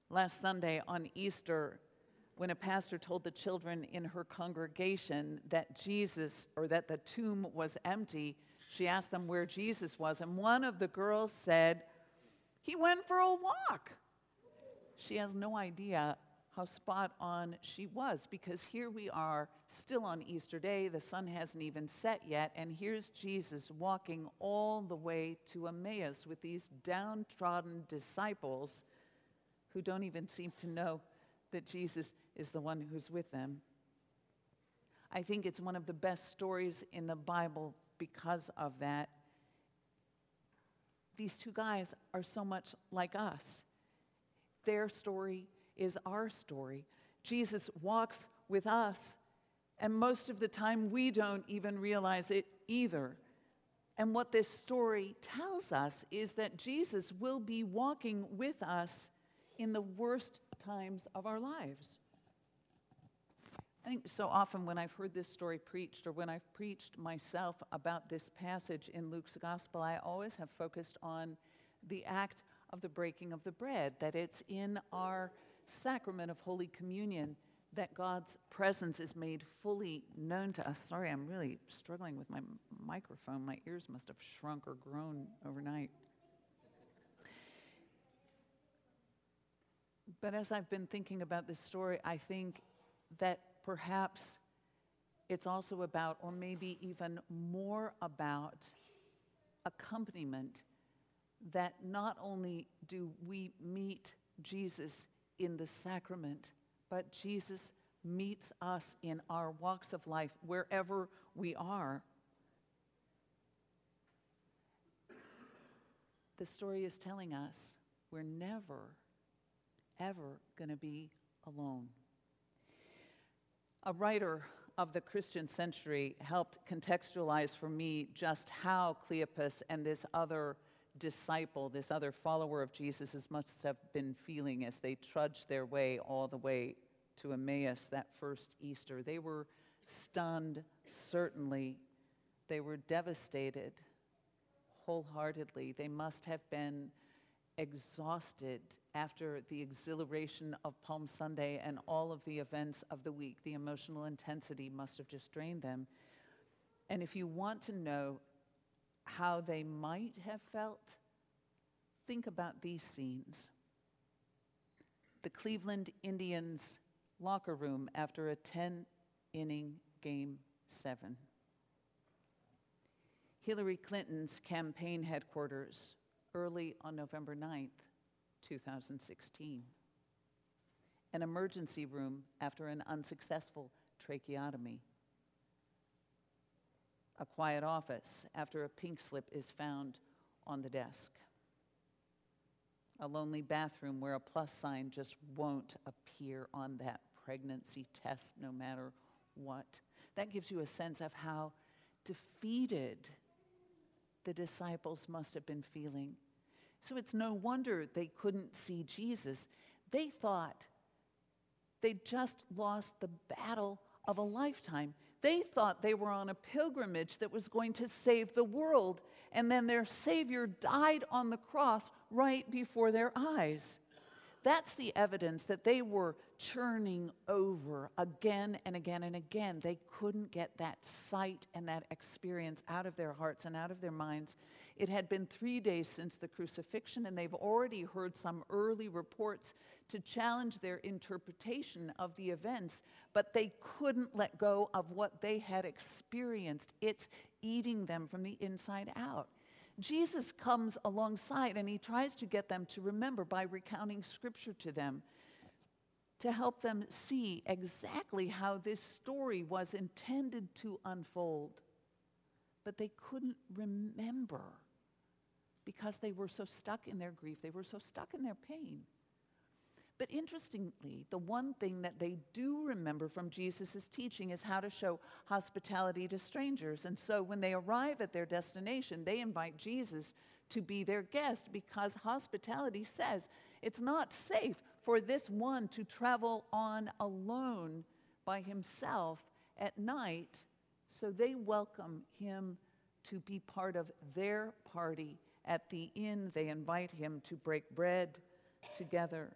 Last Sunday on Easter, when a pastor told the children in her congregation that the tomb was empty, she asked them where Jesus was, and one of the girls said, "He went for a walk." She has no idea how spot on she was, because here we are still on Easter Day, the sun hasn't even set yet, and here's Jesus walking all the way to Emmaus with these downtrodden disciples who don't even seem to know that Jesus is the one who's with them. I think it's one of the best stories in the Bible because of that. These two guys are so much like us. Their story is our story. Jesus walks with us, and most of the time we don't even realize it either. And what this story tells us is that Jesus will be walking with us in the worst times of our lives. I think so often when I've heard this story preached, or when I've preached myself about this passage in Luke's gospel, I always have focused on the act of the breaking of the bread, that it's in our sacrament of Holy Communion that God's presence is made fully known to us. Sorry, I'm really struggling with my microphone. My ears must have shrunk or grown overnight. But as I've been thinking about this story, I think that perhaps it's also about, or maybe even more about, accompaniment, that not only do we meet Jesus in the sacrament, but Jesus meets us in our walks of life wherever we are. The story is telling us we're never, ever going to be alone. A writer of the Christian century helped contextualize for me just how Cleopas and this other disciple, this other follower of Jesus, must have been feeling as they trudged their way all the way to Emmaus that first Easter. They were stunned, certainly. They were devastated wholeheartedly. They must have been exhausted after the exhilaration of Palm Sunday and all of the events of the week. The emotional intensity must have just drained them. And if you want to know how they might have felt, think about these scenes. The Cleveland Indians locker room after a 10-inning Game 7. Hillary Clinton's campaign headquarters early on November 9th, 2016. An emergency room after an unsuccessful tracheotomy. A quiet office after a pink slip is found on the desk. A lonely bathroom where a plus sign just won't appear on that pregnancy test no matter what. That gives you a sense of how defeated the disciples must have been feeling. So it's no wonder they couldn't see Jesus. They thought they'd just lost the battle of a lifetime. They thought they were on a pilgrimage that was going to save the world, and then their Savior died on the cross right before their eyes. That's the evidence that they were churning over again and again and again. They couldn't get that sight and that experience out of their hearts and out of their minds. It had been 3 days since the crucifixion, and they've already heard some early reports to challenge their interpretation of the events, but they couldn't let go of what they had experienced. It's eating them from the inside out. Jesus comes alongside and he tries to get them to remember by recounting scripture to them, to help them see exactly how this story was intended to unfold. But they couldn't remember because they were so stuck in their grief, they were so stuck in their pain. But interestingly, the one thing that they do remember from Jesus' teaching is how to show hospitality to strangers. And so when they arrive at their destination, they invite Jesus to be their guest, because hospitality says it's not safe for this one to travel on alone by himself at night. So they welcome him to be part of their party at the inn. They invite him to break bread together,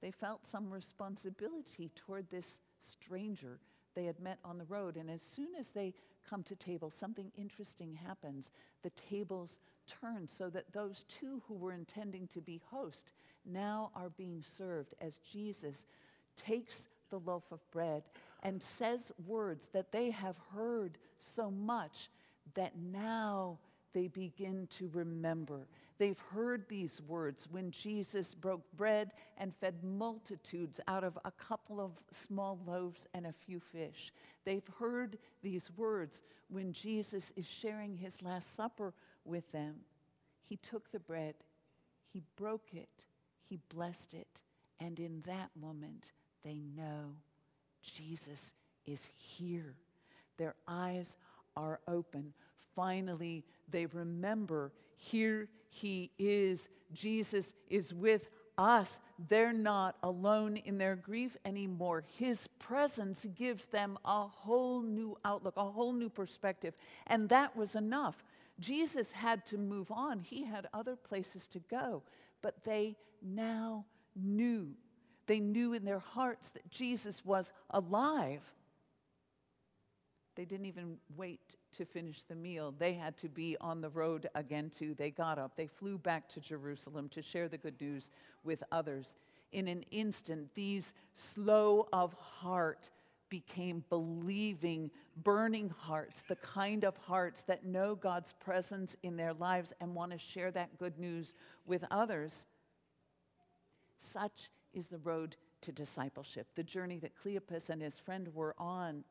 They felt some responsibility toward this stranger they had met on the road. And as soon as they come to table, something interesting happens. The tables turn so that those two who were intending to be host now are being served as Jesus takes the loaf of bread and says words that they have heard so much that now they begin to remember. They've heard these words when Jesus broke bread and fed multitudes out of a couple of small loaves and a few fish. They've heard these words when Jesus is sharing his Last Supper with them. He took the bread, he broke it, he blessed it, and in that moment, they know Jesus is here. Their eyes are open. Finally, they remember, here he is. Jesus is with us. They're not alone in their grief anymore. His presence gives them a whole new outlook, a whole new perspective. And that was enough. Jesus had to move on. He had other places to go. But they now knew. They knew in their hearts that Jesus was alive. They didn't even wait to finish the meal. They had to be on the road again too. They got up. They flew back to Jerusalem to share the good news with others. In an instant, these slow of heart became believing, burning hearts, the kind of hearts that know God's presence in their lives and want to share that good news with others. Such is the road to discipleship, the journey that Cleopas and his friend were on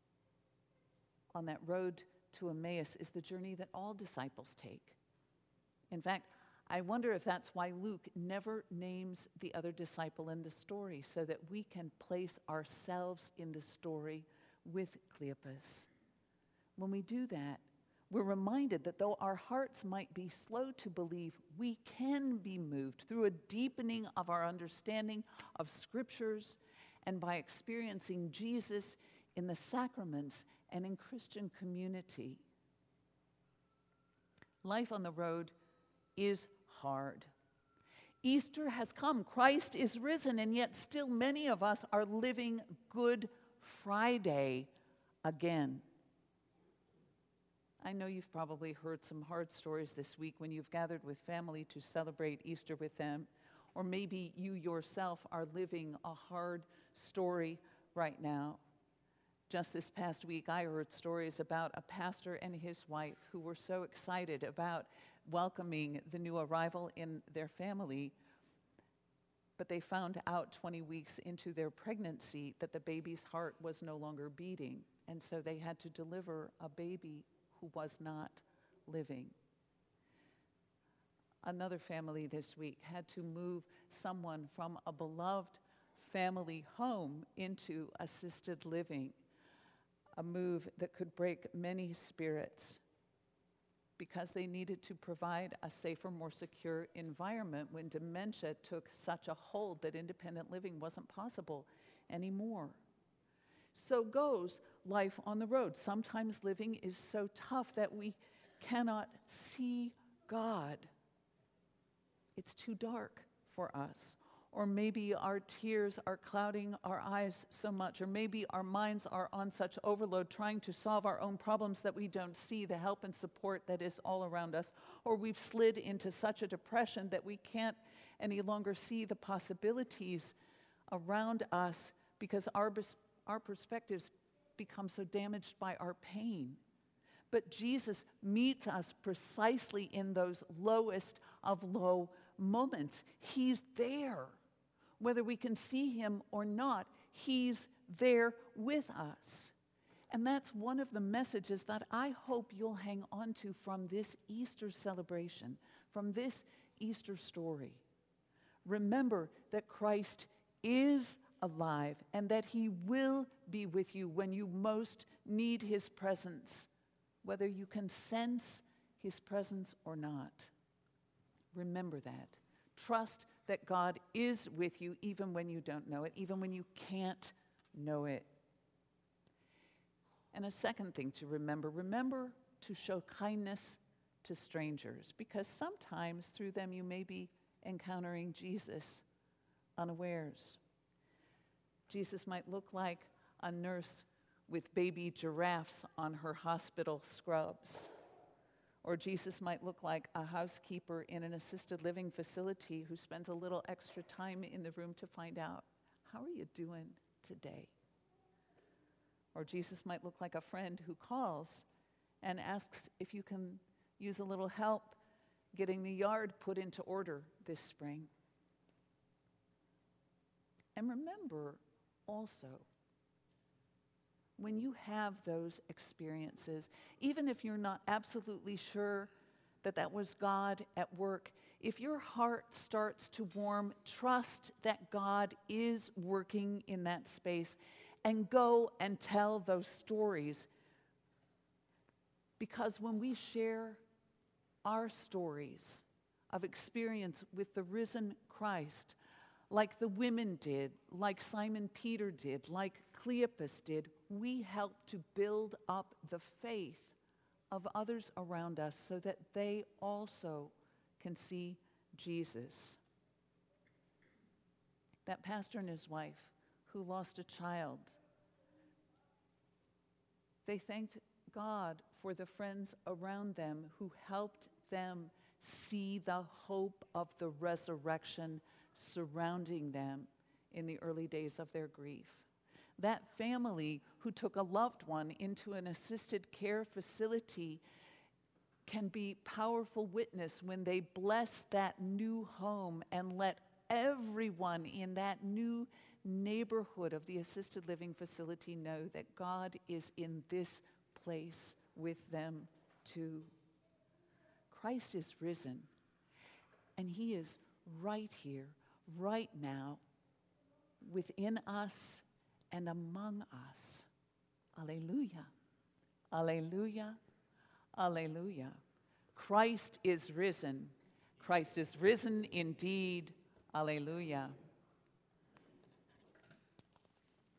that road to Emmaus is the journey that all disciples take. In fact, I wonder if that's why Luke never names the other disciple in the story, so that we can place ourselves in the story with Cleopas. When we do that, we're reminded that though our hearts might be slow to believe, we can be moved through a deepening of our understanding of scriptures and by experiencing Jesus in the sacraments and in Christian community. Life on the road is hard. Easter has come. Christ is risen, and yet still many of us are living Good Friday again. I know you've probably heard some hard stories this week when you've gathered with family to celebrate Easter with them, or maybe you yourself are living a hard story right now. Just this past week, I heard stories about a pastor and his wife who were so excited about welcoming the new arrival in their family, but they found out 20 weeks into their pregnancy that the baby's heart was no longer beating, and so they had to deliver a baby who was not living. Another family this week had to move someone from a beloved family home into assisted living, a move that could break many spirits because they needed to provide a safer, more secure environment when dementia took such a hold that independent living wasn't possible anymore. So goes life on the road. Sometimes living is so tough that we cannot see God. It's too dark for us. Or maybe our tears are clouding our eyes so much, or maybe our minds are on such overload trying to solve our own problems that we don't see the help and support that is all around us, or we've slid into such a depression that we can't any longer see the possibilities around us because our perspectives become so damaged by our pain. But Jesus meets us precisely in those lowest of low moments. He's there. Whether we can see him or not, he's there with us. And that's one of the messages that I hope you'll hang on to from this Easter celebration, from this Easter story. Remember that Christ is alive and that he will be with you when you most need his presence, whether you can sense his presence or not. Remember that. Trust that God is with you even when you don't know it, even when you can't know it. And a second thing to remember to show kindness to strangers, because sometimes through them you may be encountering Jesus unawares. Jesus might look like a nurse with baby giraffes on her hospital scrubs. Or Jesus might look like a housekeeper in an assisted living facility who spends a little extra time in the room to find out, how are you doing today? Or Jesus might look like a friend who calls and asks if you can use a little help getting the yard put into order this spring. And remember also, when you have those experiences, even if you're not absolutely sure that that was God at work, if your heart starts to warm, trust that God is working in that space, and go and tell those stories. Because when we share our stories of experience with the risen Christ, like the women did, like Simon Peter did, like Cleopas did, we help to build up the faith of others around us so that they also can see Jesus. That pastor and his wife who lost a child, they thanked God for the friends around them who helped them see the hope of the resurrection surrounding them in the early days of their grief. That family who took a loved one into an assisted care facility can be powerful witness when they bless that new home and let everyone in that new neighborhood of the assisted living facility know that God is in this place with them too. Christ is risen, and he is right here, right now, within us and among us. Alleluia, alleluia, alleluia. Christ is risen. Christ is risen indeed. Alleluia.